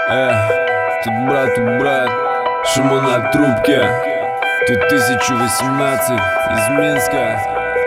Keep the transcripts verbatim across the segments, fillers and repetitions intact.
Эх, ты брат, брат, шуму на трубке. Ты тысяча восемнадцать из Минска.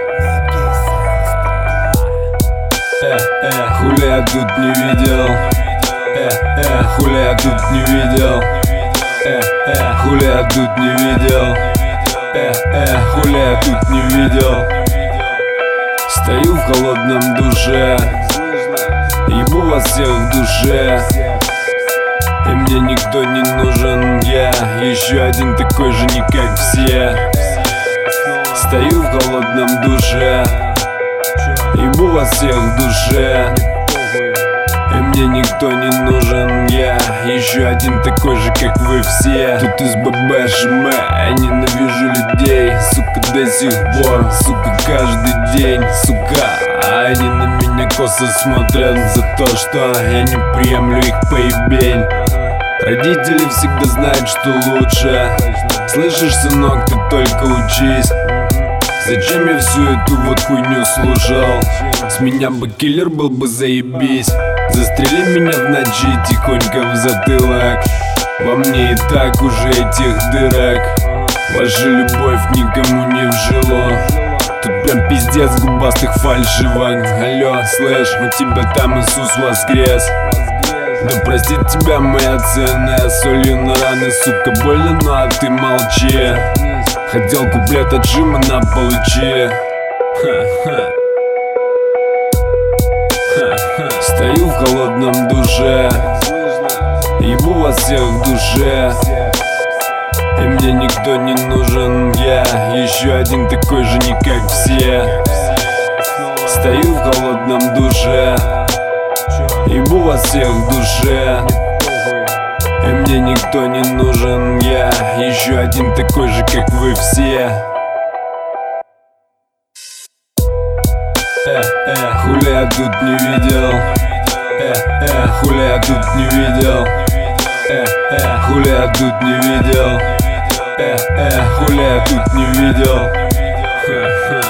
Эх, эх, хули я тут не видел. Эх, эх, хули я тут не видел. Эх, эх, хули я тут не видел. Эх, эх, хули я тут не видел. Стою в холодном душе, ебу вас всех в душе. И мне никто не нужен, я еще один такой же, не как все. Стою в холодном душе, ебу вас всех в душе. И мне никто не нужен, я еще один такой же, как вы все. Тут из ББ-ШМ, я ненавижу людей, сука, до сих пор, сука, каждый день, сука. Они на меня косо смотрят за то, что я не приемлю их поебень. Родители всегда знают, что лучше. Слышишь, сынок, ты только учись. Зачем я всю эту вот хуйню слушал? С меня бы киллер был бы, заебись. Застрели меня в ночи тихонько в затылок. Во мне и так уже этих дырок. Ваша любовь никому не вжило. Тут прям пиздец губастых фальшивок. Алло, слышь, у тебя там Иисус воскрес. Да простит тебя моя ценная, солью на раны, сука, больно, ну а ты молчи. Хотел куплет отжима, на получи. Ха-ха. Ха-ха. Стою в холодном душе, ебу вас всех в душе. И мне никто не нужен, я еще один такой же, не как все. Стою в холодном душе, ебу вас всех в душе. И мне никто не нужен, я еще один такой же, как вы все. Эх, эх, хули я тут не видел. Эх, эх, хули я тут не видел. Эх, эх, хули я тут не видел. Эх, эх, хули я тут не видел. Ха-ха.